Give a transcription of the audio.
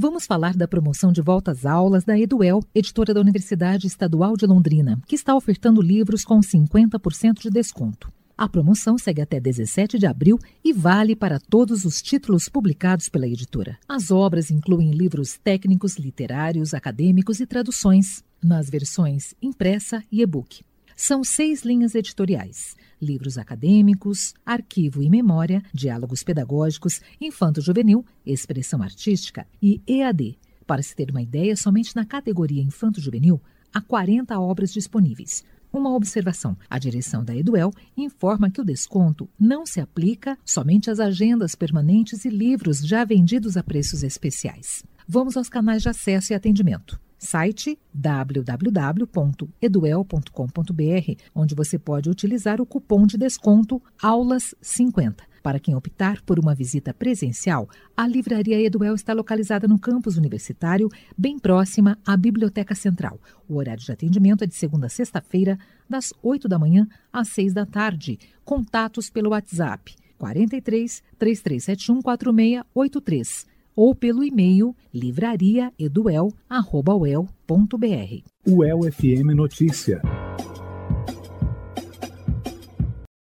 Vamos falar da promoção de volta às aulas da Eduel, editora da Universidade Estadual de Londrina, que está ofertando livros com 50% de desconto. A promoção segue até 17 de abril e vale para todos os títulos publicados pela editora. As obras incluem livros técnicos, literários, acadêmicos e traduções, nas versões impressa e e-book. São 6 linhas editoriais: livros acadêmicos, arquivo e memória, diálogos pedagógicos, infanto-juvenil, expressão artística e EAD. Para se ter uma ideia, somente na categoria infanto-juvenil há 40 obras disponíveis. Uma observação: a direção da Eduel informa que o desconto não se aplica somente às agendas permanentes e livros já vendidos a preços especiais. Vamos aos canais de acesso e atendimento. Site www.eduel.com.br, onde você pode utilizar o cupom de desconto AULAS50. Para quem optar por uma visita presencial, a Livraria Eduel está localizada no campus universitário, bem próxima à Biblioteca Central. O horário de atendimento é de segunda a sexta-feira, das 8 da manhã às 6 da tarde. Contatos pelo WhatsApp 43 3371 4683 ou pelo e-mail livrariaeduel@uel.br. UEL FM Notícia.